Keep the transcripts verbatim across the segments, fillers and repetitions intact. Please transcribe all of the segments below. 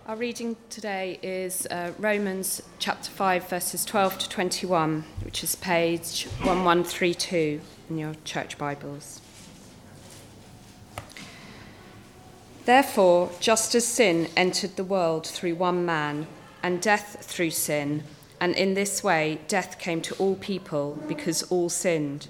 Our reading today is uh, Romans chapter five, verses twelve to twenty-one, which is page eleven thirty-two in your church Bibles. Therefore, just as sin entered the world through one man, and death through sin, and in this way death came to all people because all sinned.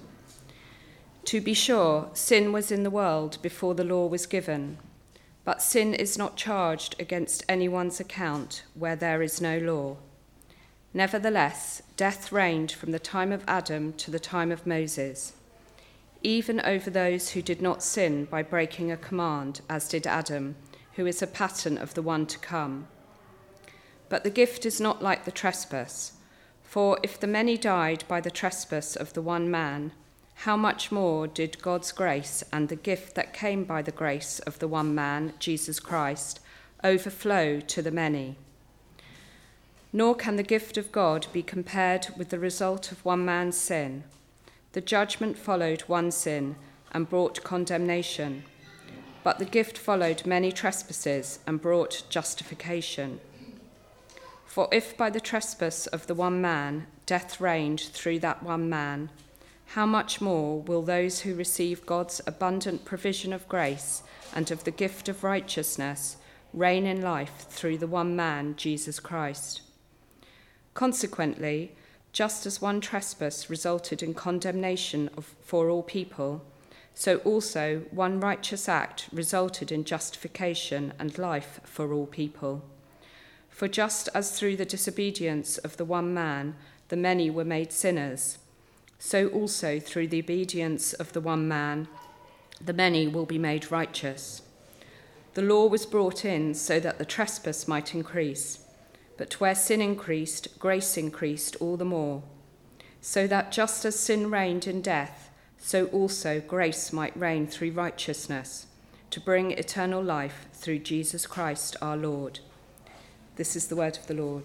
To be sure, sin was in the world before the law was given. But sin is not charged against anyone's account where there is no law. Nevertheless, death reigned from the time of Adam to the time of Moses, even over those who did not sin by breaking a command, as did Adam, who is a pattern of the one to come. But the gift is not like the trespass, for if the many died by the trespass of the one man, how much more did God's grace and the gift that came by the grace of the one man, Jesus Christ, overflow to the many? Nor can the gift of God be compared with the result of one man's sin. The judgment followed one sin and brought condemnation, but the gift followed many trespasses and brought justification. For if by the trespass of the one man death reigned through that one man, how much more will those who receive God's abundant provision of grace and of the gift of righteousness reign in life through the one man, Jesus Christ? Consequently, just as one trespass resulted in condemnation of, for all people, so also one righteous act resulted in justification and life for all people. For just as through the disobedience of the one man the many were made sinners, so also through the obedience of the one man, the many will be made righteous. The law was brought in so that the trespass might increase, but where sin increased, grace increased all the more, so that just as sin reigned in death, so also grace might reign through righteousness, to bring eternal life through Jesus Christ our Lord. This is the word of the Lord.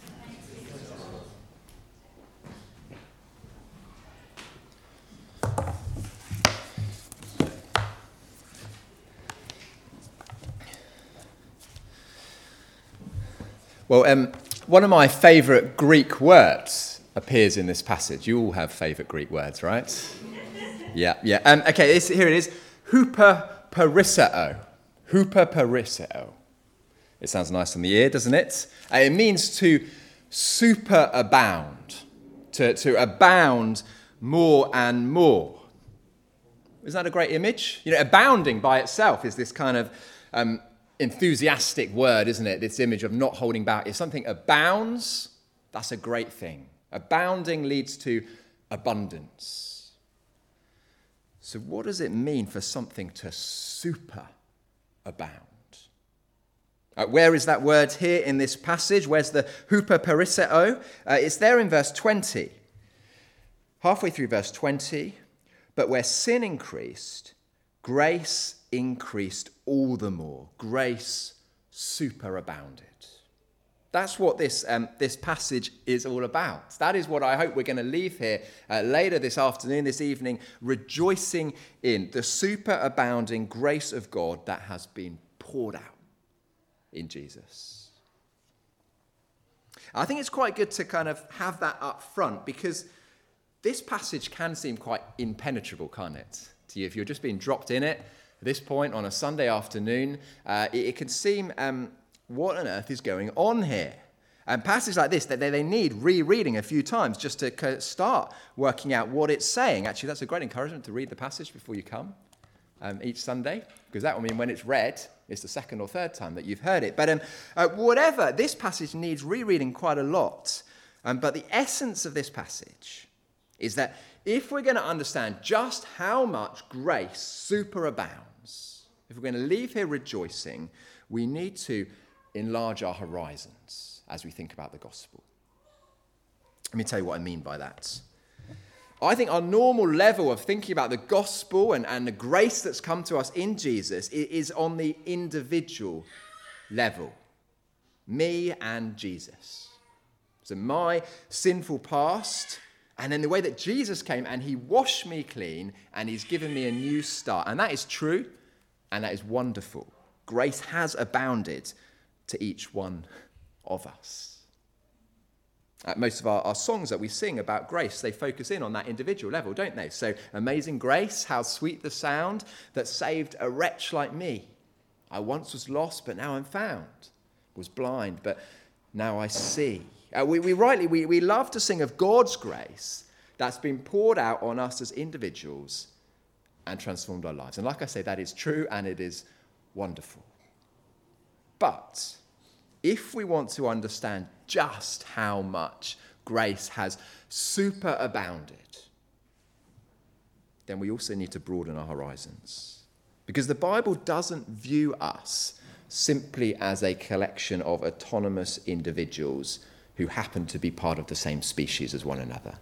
Well, um, one of my favourite Greek words appears in this passage. You all have favourite Greek words, right? yeah, yeah. Um, okay, this, here it is. Huperperisseo. Huperperisseo. It sounds nice on the ear, doesn't it? Uh, it means to superabound, to, to abound more and more. Isn't that a great image? You know, abounding by itself is this kind of Um, enthusiastic word, isn't it? This image of not holding back. If something abounds, that's a great thing. Abounding leads to abundance. So what does it mean for something to super abound? Uh, where is that word here in this passage? Where's the huperperisseo? Uh, it's there in verse twenty. Halfway through verse twenty. But where sin increased, grace increased all the more. Grace superabounded. That's what this um, this passage is all about. That is what I hope we're going to leave here uh, later this afternoon, this evening, rejoicing in the superabounding grace of God that has been poured out in Jesus. I think it's quite good to kind of have that up front, because this passage can seem quite impenetrable, can't it, to you? If you're just being dropped in it at this point on a Sunday afternoon, uh, it, it can seem, um, what on earth is going on here? And passages like this, they, they need rereading a few times just to start working out what it's saying. Actually, that's a great encouragement to read the passage before you come um, each Sunday, because that will mean when it's read, it's the second or third time that you've heard it. But um, uh, whatever, this passage needs rereading quite a lot. Um, but the essence of this passage is that if we're going to understand just how much grace superabounds, if we're going to leave here rejoicing, we need to enlarge our horizons as we think about the gospel. Let me tell you what I mean by that. I think our normal level of thinking about the gospel and, and the grace that's come to us in Jesus is on the individual level. Me and Jesus. So my sinful past, and then the way that Jesus came and he washed me clean and he's given me a new start. And that is true and that is wonderful. Grace has abounded to each one of us. Uh, most of our, our songs that we sing about grace, they focus in on that individual level, don't they? So, amazing grace, how sweet the sound that saved a wretch like me. I once was lost, but now I'm found. Was blind, but now I see. Uh, we, we rightly, we, we love to sing of God's grace that's been poured out on us as individuals and transformed our lives. And like I say, that is true and it is wonderful. But if we want to understand just how much grace has superabounded, then we also need to broaden our horizons. Because the Bible doesn't view us simply as a collection of autonomous individuals who happen to be part of the same species as one another,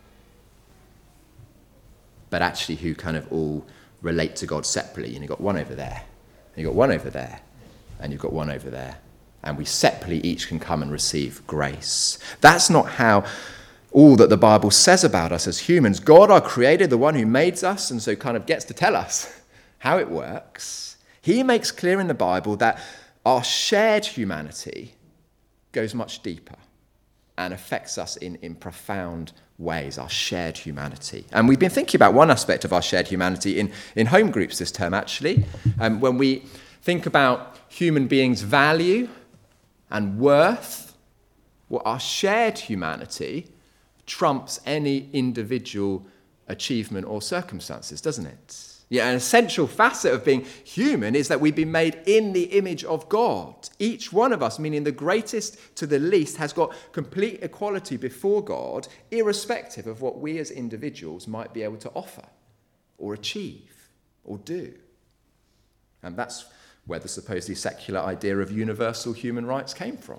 but actually who kind of all relate to God separately. And you've got one over there, and you've got one over there, and you've got one over there. And we separately each can come and receive grace. That's not how all that the Bible says about us as humans. God, our creator, the one who made us, and so kind of gets to tell us how it works. He makes clear in the Bible that our shared humanity goes much deeper and affects us in, in profound ways, our shared humanity. And we've been thinking about one aspect of our shared humanity in, in home groups this term, actually. Um, when we think about human beings' value and worth, well, our shared humanity trumps any individual achievement or circumstances, doesn't it? Yeah, an essential facet of being human is that we've been made in the image of God. Each one of us, meaning the greatest to the least, has got complete equality before God, irrespective of what we as individuals might be able to offer or achieve or do. And that's where the supposedly secular idea of universal human rights came from.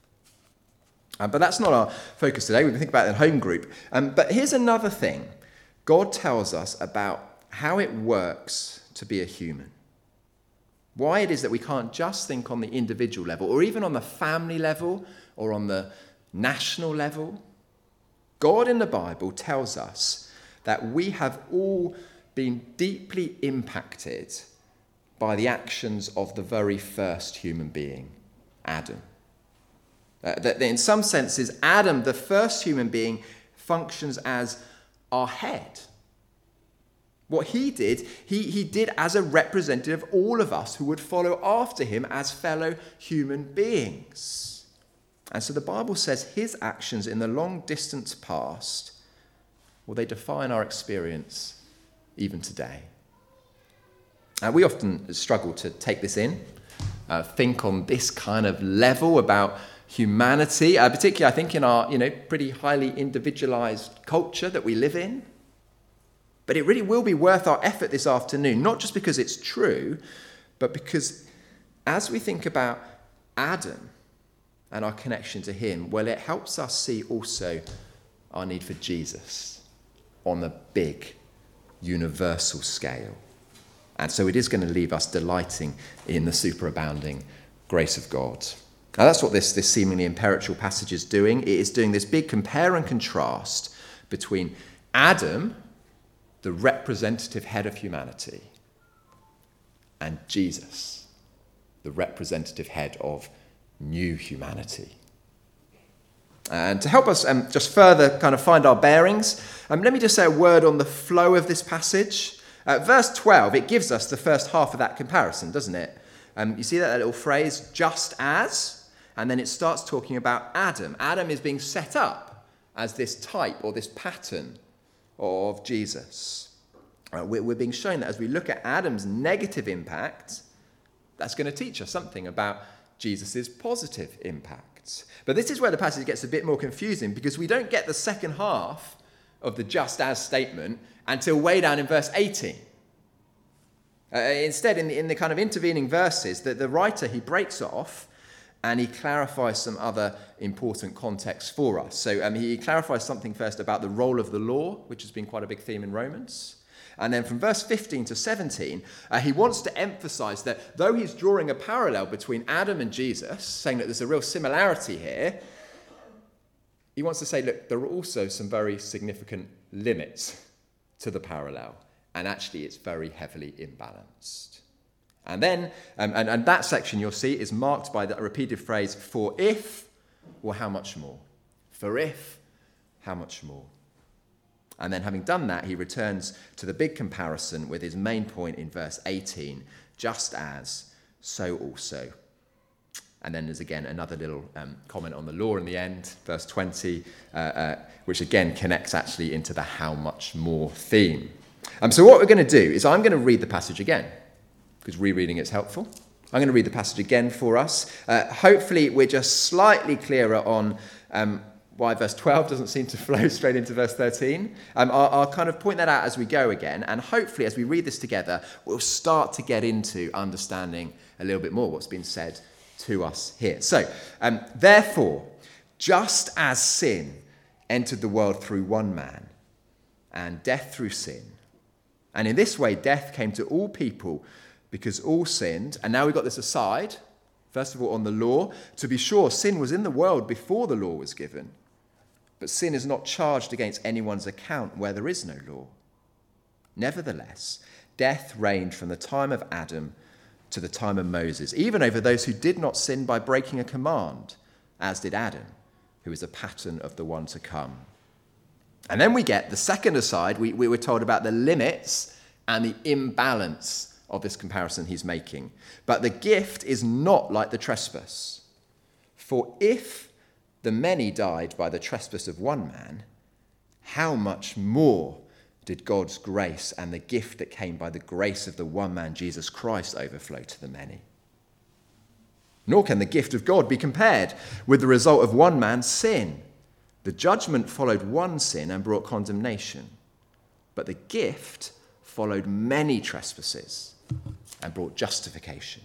Um, but that's not our focus today. We can think about it in home group. Um, but here's another thing. God tells us about how it works to be a human. Why it is that we can't just think on the individual level, or even on the family level, or on the national level. God in the Bible tells us that we have all been deeply impacted by the actions of the very first human being, Adam. Uh, that in some senses, Adam, the first human being, functions as our head. What he did, he, he did as a representative of all of us who would follow after him as fellow human beings. And so the Bible says his actions in the long distance past, well, they define our experience even today. And we often struggle to take this in, uh, think on this kind of level about humanity, uh, particularly I think in our, you know, pretty highly individualized culture that we live in. But it really will be worth our effort this afternoon, not just because it's true, but because as we think about Adam and our connection to him, well, it helps us see also our need for Jesus on the big, universal scale. And so it is going to leave us delighting in the superabounding grace of God. Now, that's what this, this seemingly imperishable passage is doing. It is doing this big compare and contrast between Adam, the representative head of humanity, and Jesus, the representative head of new humanity. And to help us um, just further kind of find our bearings, um, let me just say a word on the flow of this passage. Uh, verse twelve, it gives us the first half of that comparison, doesn't it? Um, you see that, that little phrase, just as, and then it starts talking about Adam. Adam is being set up as this type or this pattern of Jesus. Uh, we're, we're being shown that as we look at Adam's negative impact, that's going to teach us something about Jesus' positive impact. But this is where the passage gets a bit more confusing, because we don't get the second half of the just as statement until way down in verse eighteen. Uh, instead, in the, in the kind of intervening verses, the, the writer, he breaks off and he clarifies some other important context for us. So um, he clarifies something first about the role of the law, which has been quite a big theme in Romans. And then from verse fifteen to seventeen, uh, he wants to emphasize that though he's drawing a parallel between Adam and Jesus, saying that there's a real similarity here, he wants to say, look, there are also some very significant limits to the parallel. And actually, it's very heavily imbalanced. And then, um, and, and that section you'll see is marked by the repeated phrase, for if, or how much more? For if, how much more? And then having done that, he returns to the big comparison with his main point in verse eighteen, just as, so also. And then there's again another little um, comment on the law in the end, verse twenty, uh, uh, which again connects actually into the how much more theme. Um, so what we're going to do is I'm going to read the passage again, because rereading is helpful. I'm going to read the passage again for us. Uh, hopefully we're just slightly clearer on um, why verse twelve doesn't seem to flow straight into verse thirteen. Um, I'll, I'll kind of point that out as we go again, and hopefully as we read this together, we'll start to get into understanding a little bit more what's been said to us here. So, um, therefore, just as sin entered the world through one man, and death through sin, and in this way death came to all people because all sinned, and now we've got this aside, first of all on the law. To be sure, sin was in the world before the law was given, but sin is not charged against anyone's account where there is no law. Nevertheless, death reigned from the time of Adam to the time of Moses, even over those who did not sin by breaking a command, as did Adam, who is a pattern of the one to come. And then we get the second aside. We, we were told about the limits and the imbalance of this comparison he's making. But the gift is not like the trespass. For if the many died by the trespass of one man, how much more did God's grace and the gift that came by the grace of the one man, Jesus Christ, overflow to the many? Nor can the gift of God be compared with the result of one man's sin. The judgment followed one sin and brought condemnation, but the gift followed many trespasses and brought justification.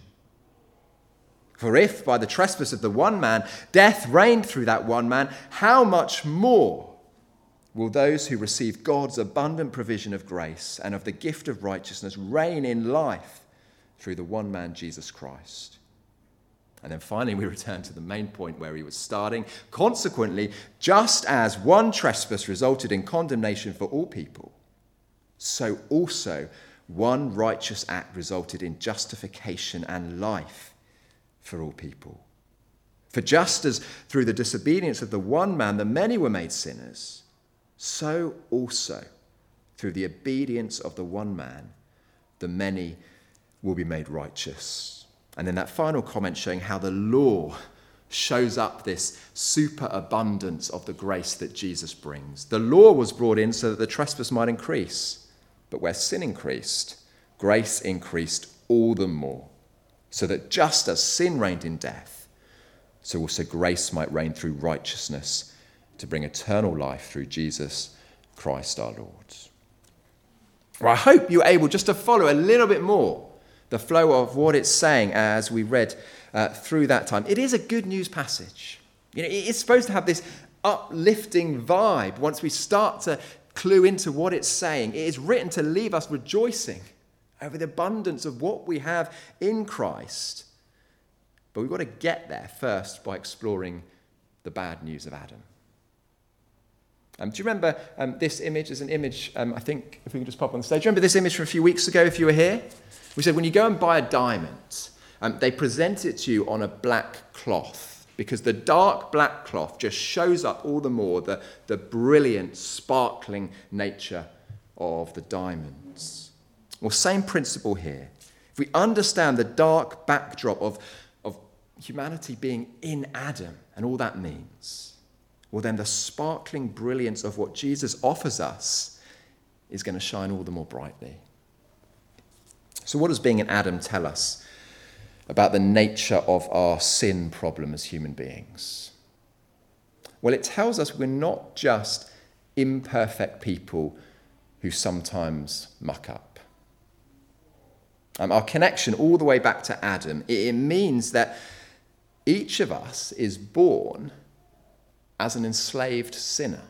For if by the trespass of the one man death reigned through that one man, how much more will those who receive God's abundant provision of grace and of the gift of righteousness reign in life through the one man, Jesus Christ? And then finally we return to the main point where he was starting. Consequently, just as one trespass resulted in condemnation for all people, so also one righteous act resulted in justification and life for all people. For just as through the disobedience of the one man the many were made sinners, so also through the obedience of the one man the many will be made righteous. And then that final comment showing how the law shows up this superabundance of the grace that Jesus brings. The law was brought in so that the trespass might increase, but where sin increased, grace increased all the more, so that just as sin reigned in death, so also grace might reign through righteousness to bring eternal life through Jesus Christ our Lord. Well, I hope you're able just to follow a little bit more the flow of what it's saying as we read uh, through that time. It is a good news passage. You know, it's supposed to have this uplifting vibe once we start to clue into what it's saying. It is written to leave us rejoicing over the abundance of what we have in Christ. But we've got to get there first by exploring the bad news of Adam. Um, do you remember um, this image? Is an image, um, I think, if we can just pop on the stage. Do you remember this image from a few weeks ago, if you were here? We said when you go and buy a diamond, um, they present it to you on a black cloth, because the dark black cloth just shows up all the more the, the brilliant, sparkling nature of the diamonds. Well, same principle here. If we understand the dark backdrop of, of humanity being in Adam and all that means, well, then the sparkling brilliance of what Jesus offers us is going to shine all the more brightly. So what does being in Adam tell us about the nature of our sin problem as human beings? Well, it tells us we're not just imperfect people who sometimes muck up. Um, our connection all the way back to Adam, it, it means that each of us is born as an enslaved sinner.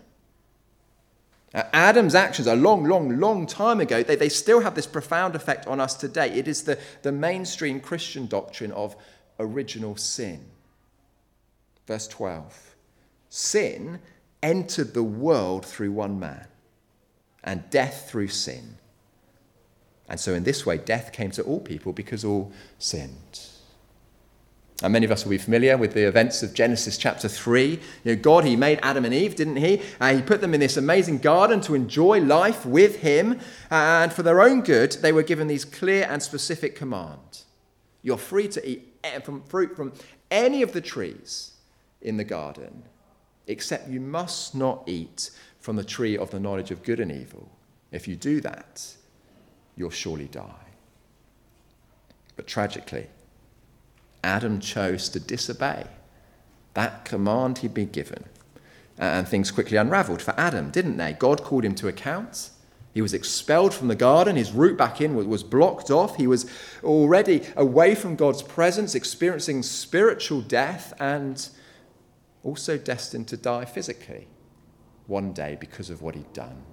Now, Adam's actions a long, long, long time ago, they, they still have this profound effect on us today. It is the, the mainstream Christian doctrine of original sin. Verse twelve, sin entered the world through one man, and death through sin. And so in this way, death came to all people because all sinned. And many of us will be familiar with the events of Genesis chapter three. You know, God, he made Adam and Eve, didn't he? And he put them in this amazing garden to enjoy life with him. And for their own good, they were given these clear and specific commands. You're free to eat from fruit from any of the trees in the garden, except you must not eat from the tree of the knowledge of good and evil. If you do that, you'll surely die. But tragically, Adam chose to disobey that command he'd been given. And things quickly unraveled for Adam, didn't they? God called him to account. He was expelled from the garden. His route back in was blocked off. He was already away from God's presence, experiencing spiritual death and also destined to die physically one day because of what he'd done.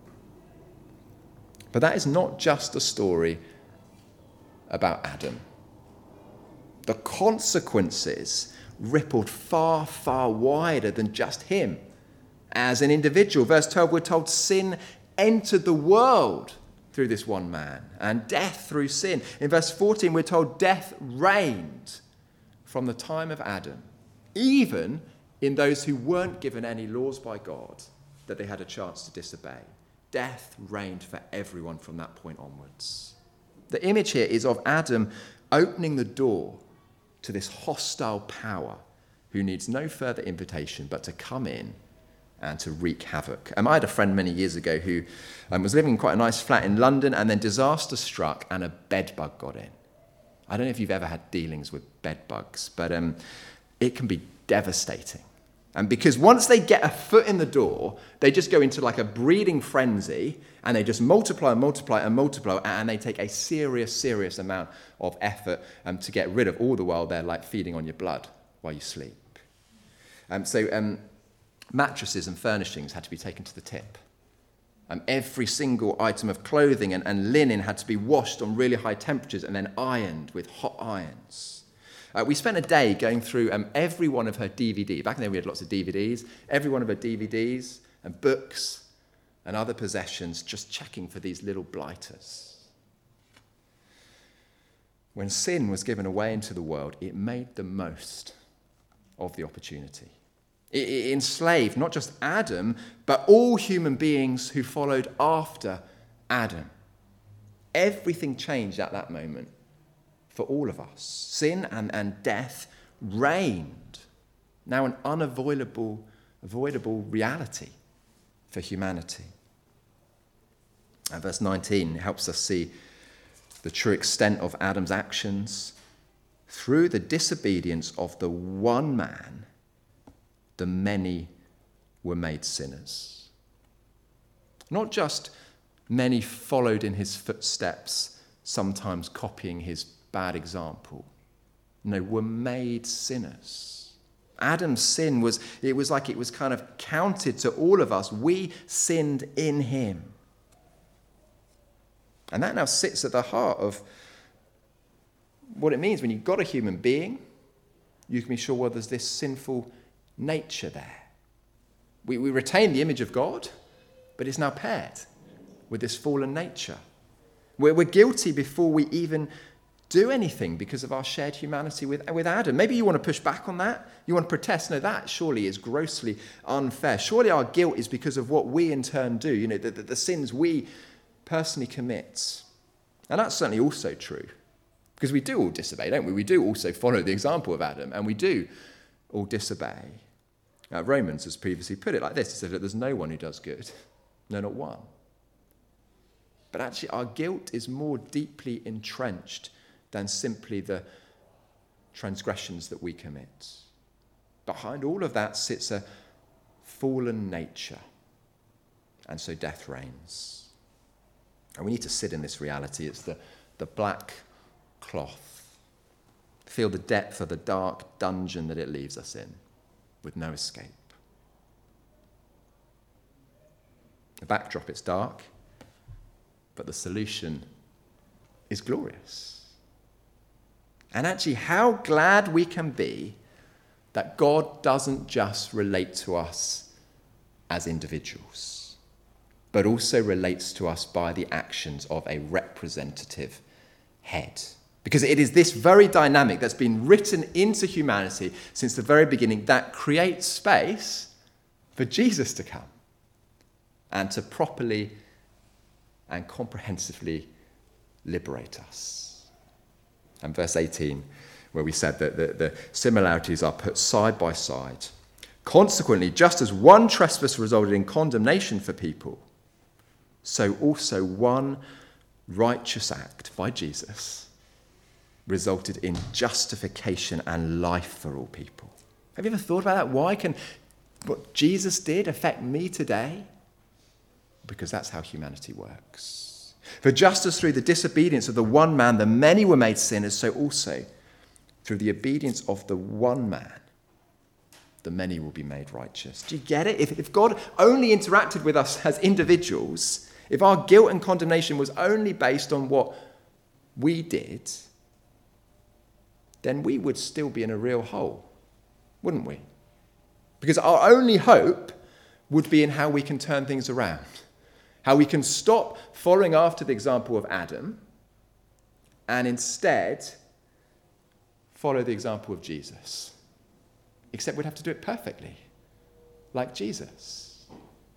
But that is not just a story about Adam. The consequences rippled far, far wider than just him as an individual. Verse twelve, we're told sin entered the world through this one man, and death through sin. In verse fourteen, we're told death reigned from the time of Adam, even in those who weren't given any laws by God that they had a chance to disobey. Death reigned for everyone from that point onwards. The image here is of Adam opening the door to this hostile power who needs no further invitation but to come in and to wreak havoc. Um, I had a friend many years ago who um, was living in quite a nice flat in London, and then disaster struck and a bedbug got in. I don't know if you've ever had dealings with bedbugs, but um, it can be devastating. And because once they get a foot in the door, they just go into like a breeding frenzy, and they just multiply and multiply and multiply, and they take a serious, serious amount of effort um, to get rid of, all the while they're like feeding on your blood while you sleep. Um, so um, mattresses and furnishings had to be taken to the tip. Um, every single item of clothing and, and linen had to be washed on really high temperatures and then ironed with hot irons. Uh, we spent a day going through um, every one of her D V Ds. Back then we had lots of D V Ds. Every one of her D V Ds and books and other possessions, just checking for these little blighters. When sin was given away into the world, it made the most of the opportunity. It, it enslaved not just Adam, but all human beings who followed after Adam. Everything changed at that moment. For all of us, sin and, and death reigned, now an unavoidable avoidable reality for humanity. And verse nineteen helps us see the true extent of Adam's actions. Through the disobedience of the one man, the many were made sinners. Not just many followed in his footsteps, sometimes copying his bad example. No, were made sinners. Adam's sin was, it was like it was kind of counted to all of us. We sinned in him. And that now sits at the heart of what it means when you've got a human being, you can be sure, well, there's this sinful nature there. We, we retain the image of God, but it's now paired with this fallen nature. We're, we're guilty before we even do anything because of our shared humanity with, with Adam. Maybe you want to push back on that. You want to protest. No, that surely is grossly unfair. Surely our guilt is because of what we in turn do, you know, the, the, the sins we personally commit. And that's certainly also true because we do all disobey, don't we? We do also follow the example of Adam, and we do all disobey. Uh, Romans has previously put it like this. It said that there's no one who does good. No, not one. But actually our guilt is more deeply entrenched than simply the transgressions that we commit. Behind all of that sits a fallen nature, and so death reigns. And we need to sit in this reality. It's the, the black cloth. Feel the depth of the dark dungeon that it leaves us in, with no escape. The backdrop, it's dark, but the solution is glorious. And actually, how glad we can be that God doesn't just relate to us as individuals, but also relates to us by the actions of a representative head. Because it is this very dynamic that's been written into humanity since the very beginning that creates space for Jesus to come and to properly and comprehensively liberate us. And verse eighteen, where we said that the, the similarities are put side by side. Consequently, just as one trespass resulted in condemnation for people, so also one righteous act by Jesus resulted in justification and life for all people. Have you ever thought about that? Why can what Jesus did affect me today? Because that's how humanity works. For just as through the disobedience of the one man the many were made sinners, so also through the obedience of the one man the many will be made righteous. Do you get it? If, if God only interacted with us as individuals, if our guilt and condemnation was only based on what we did, then we would still be in a real hole, wouldn't we? Because our only hope would be in how we can turn things around, how we can stop following after the example of Adam and instead follow the example of Jesus. Except we'd have to do it perfectly, like Jesus.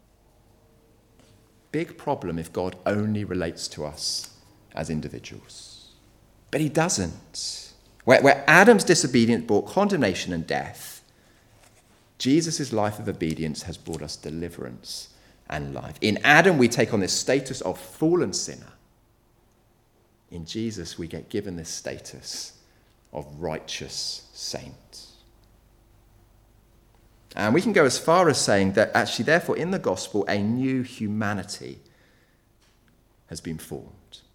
Big problem if God only relates to us as individuals. But he doesn't. Where, where Adam's disobedience brought condemnation and death, Jesus' life of obedience has brought us deliverance and life. In Adam, we take on this status of fallen sinner. In Jesus, we get given this status of righteous saint. And we can go as far as saying that actually, therefore, in the gospel, a new humanity has been formed.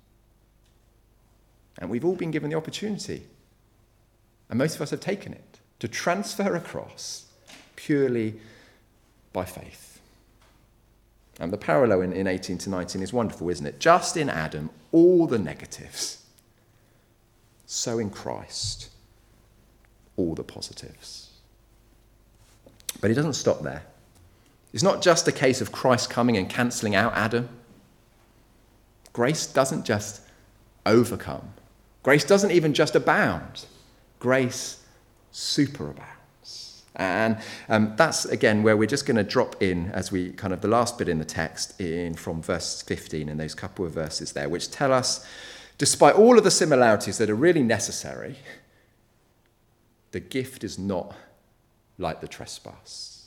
And we've all been given the opportunity, and most of us have taken it, to transfer across purely by faith. And the parallel in, in eighteen to nineteen is wonderful, isn't it? Just in Adam, all the negatives. So in Christ, all the positives. But he doesn't stop there. It's not just a case of Christ coming and cancelling out Adam. Grace doesn't just overcome. Grace doesn't even just abound. Grace superabounds. And um, that's, again, where we're just going to drop in as we kind of the last bit in the text in from verse fifteen and those couple of verses there, which tell us, despite all of the similarities that are really necessary, the gift is not like the trespass.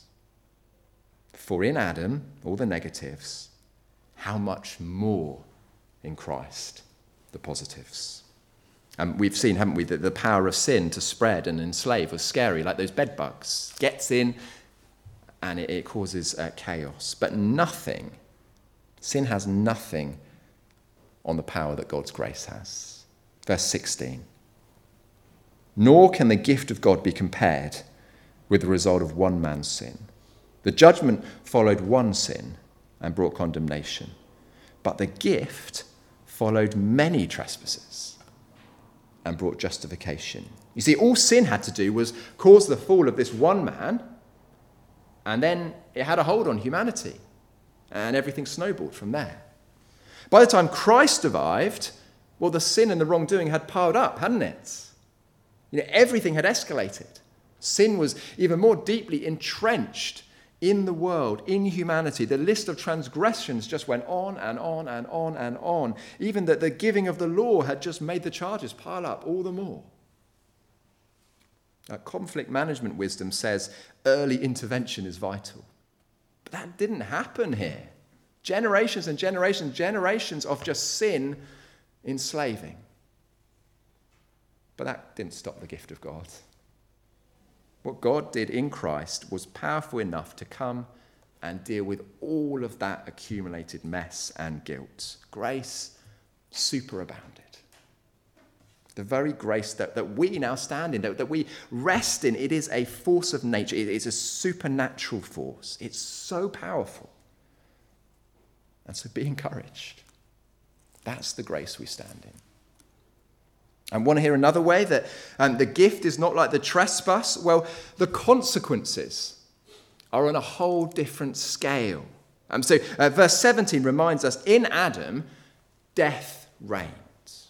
For in Adam, all the negatives, how much more in Christ, the positives. And we've seen, haven't we, that the power of sin to spread and enslave was scary, like those bed bugs. Gets in and it, it causes uh, chaos. But nothing, sin has nothing on the power that God's grace has. Verse sixteen. Nor can the gift of God be compared with the result of one man's sin. The judgment followed one sin and brought condemnation. But the gift followed many trespasses and brought justification. You see, all sin had to do was cause the fall of this one man, and then it had a hold on humanity, and everything snowballed from there. By the time Christ arrived, well, the sin and the wrongdoing had piled up, hadn't it? You know, everything had escalated. Sin was even more deeply entrenched in the world, in humanity. The list of transgressions just went on and on and on and on. Even that the giving of the law had just made the charges pile up all the more. Now, conflict management wisdom says early intervention is vital. But that didn't happen here. Generations and generations, generations of just sin enslaving. But that didn't stop the gift of God. What God did in Christ was powerful enough to come and deal with all of that accumulated mess and guilt. Grace superabounded. The very grace that, that we now stand in, that, that we rest in, it is a force of nature. It is a supernatural force. It's so powerful. And so be encouraged. That's the grace we stand in. And want to hear another way that um, the gift is not like the trespass? Well, the consequences are on a whole different scale. Um, so uh, verse seventeen reminds us, in Adam, death reigns.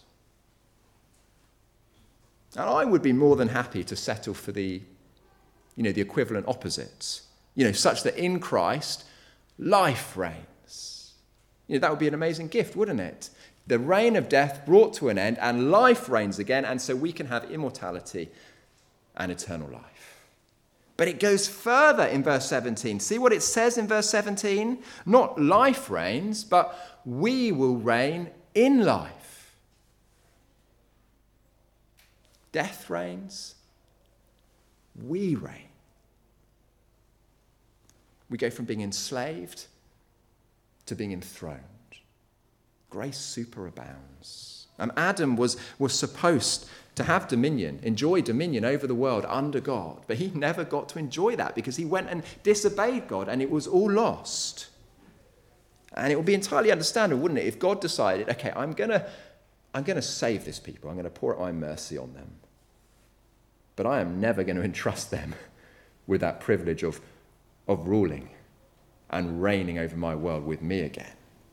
And I would be more than happy to settle for the, you know, the equivalent opposites. You know, such that in Christ, life reigns. You know, that would be an amazing gift, wouldn't it? The reign of death brought to an end, and life reigns again, and so we can have immortality and eternal life. But it goes further in verse seventeen. See what it says in verse seventeen? Not life reigns, but we will reign in life. Death reigns, we reign. We go from being enslaved to being enthroned. Grace superabounds. Um, Adam was, was supposed to have dominion, enjoy dominion over the world under God. But he never got to enjoy that because he went and disobeyed God, and it was all lost. And it would be entirely understandable, wouldn't it, if God decided, okay, I'm going to I'm going to save this people. I'm going to pour out my mercy on them. But I am never going to entrust them with that privilege of, of ruling and reigning over my world with me again.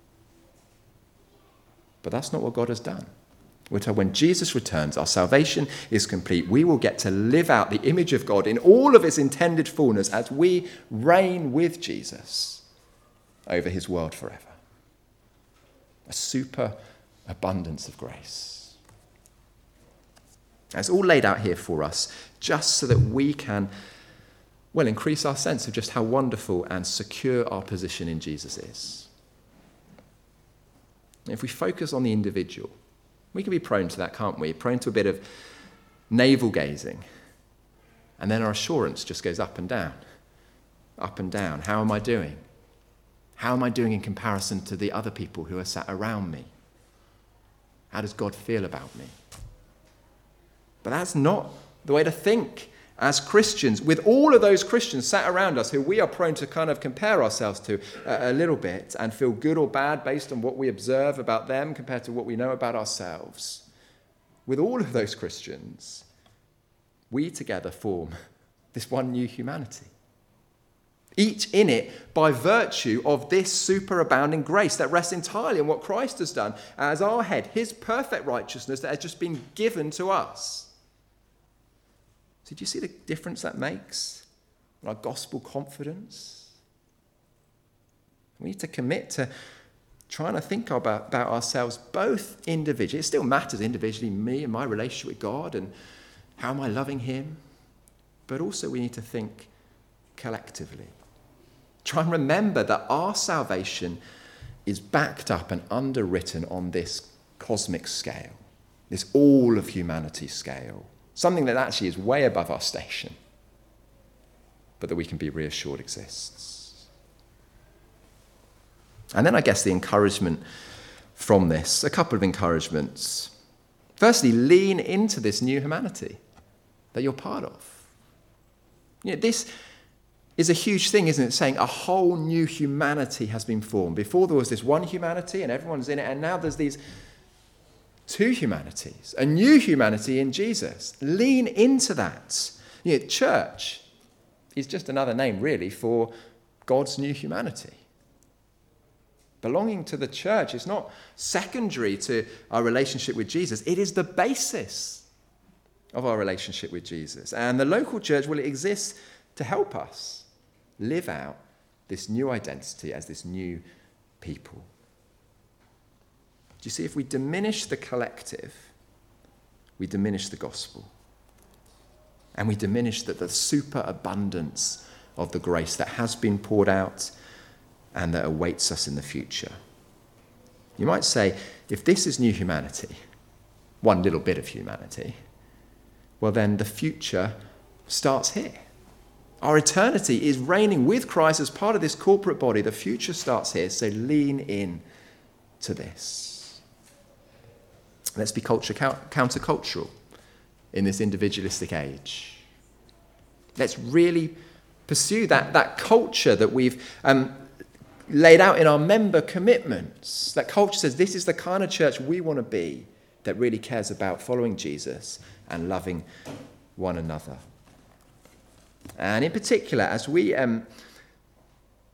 But that's not what God has done. We're told when Jesus returns, our salvation is complete. We will get to live out the image of God in all of its intended fullness as we reign with Jesus over his world forever. A super abundance of grace. It's all laid out here for us just so that we can, well, increase our sense of just how wonderful and secure our position in Jesus is. If we focus on the individual, we can be prone to that, can't we? Prone to a bit of navel gazing. And then our assurance just goes up and down, up and down. How am I doing? How am I doing in comparison to the other people who are sat around me? How does God feel about me? But that's not the way to think as Christians. With all of those Christians sat around us who we are prone to kind of compare ourselves to a, a little bit and feel good or bad based on what we observe about them compared to what we know about ourselves. With all of those Christians, we together form this one new humanity. Each in it by virtue of this superabounding grace that rests entirely on what Christ has done as our head, his perfect righteousness that has just been given to us. So do you see the difference that makes in our gospel confidence? We need to commit to trying to think about, about ourselves both individually. It still matters individually, me and my relationship with God and how am I loving him? But also we need to think collectively. Try and remember that our salvation is backed up and underwritten on this cosmic scale, this all of humanity scale, something that actually is way above our station, but that we can be reassured exists. And then I guess the encouragement from this, a couple of encouragements. Firstly, lean into this new humanity that you're part of. You know, this is a huge thing, isn't it? Saying a whole new humanity has been formed. Before there was this one humanity and everyone's in it, and now there's these two humanities, a new humanity in Jesus. Lean into that. You know, church is just another name, really, for God's new humanity. Belonging to the church is not secondary to our relationship with Jesus. It is the basis of our relationship with Jesus. And the local church, well, it exists to help us live out this new identity as this new people. Do you see, if we diminish the collective, we diminish the gospel. And we diminish the, the superabundance of the grace that has been poured out and that awaits us in the future. You might say, if this is new humanity, one little bit of humanity, well then the future starts here. Our eternity is reigning with Christ as part of this corporate body. The future starts here, so lean in to this. Let's be culture countercultural in this individualistic age. Let's really pursue that, that culture that we've um, laid out in our member commitments. That culture says this is the kind of church we want to be, that really cares about following Jesus and loving one another. And in particular, as we um,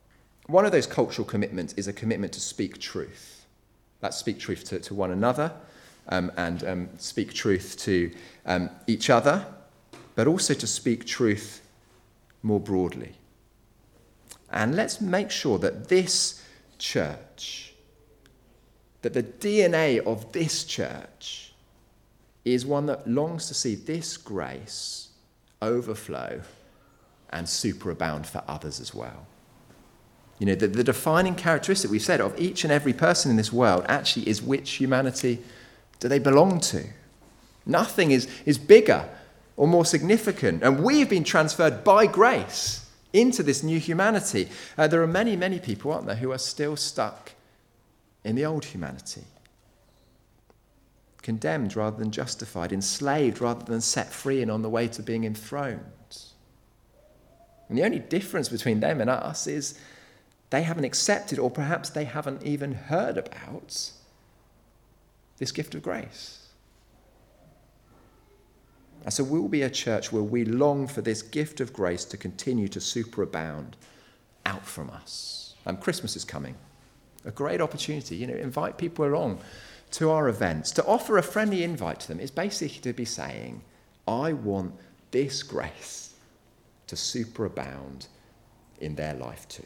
One of those cultural commitments is a commitment to speak truth. That's speak truth to, to one another um, and um, speak truth to um, each other, but also to speak truth more broadly. And let's make sure that this church, that the D N A of this church is one that longs to see this grace overflow and superabound for others as well. You know, the, the defining characteristic we've said of each and every person in this world actually is which humanity do they belong to. Nothing is, is bigger or more significant. And we have been transferred by grace into this new humanity. Uh, there are many, many people, aren't there, who are still stuck in the old humanity. Condemned rather than justified, enslaved rather than set free and on the way to being enthroned. And the only difference between them and us is they haven't accepted, or perhaps they haven't even heard about, this gift of grace. And so we'll be a church where we long for this gift of grace to continue to superabound out from us. And Christmas is coming. A great opportunity. You know, invite people along to our events. To offer a friendly invite to them is basically to be saying, I want this grace to superabound in their life too.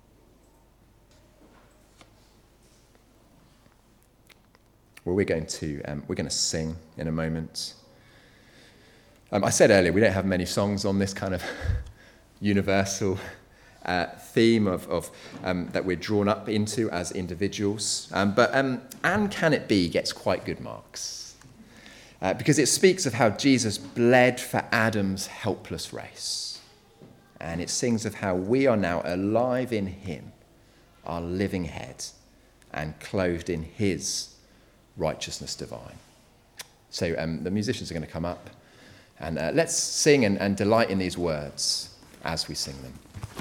Well, we're going to um, we're going to sing in a moment. Um, I said earlier we don't have many songs on this kind of universal uh, theme of, of um, that we're drawn up into as individuals. Um, but um, And Can It Be gets quite good marks uh, because it speaks of how Jesus bled for Adam's helpless race, and it sings of how we are now alive in him, our living head, and clothed in his righteousness divine. So um, the musicians are going to come up, and uh, let's sing and, and delight in these words as we sing them.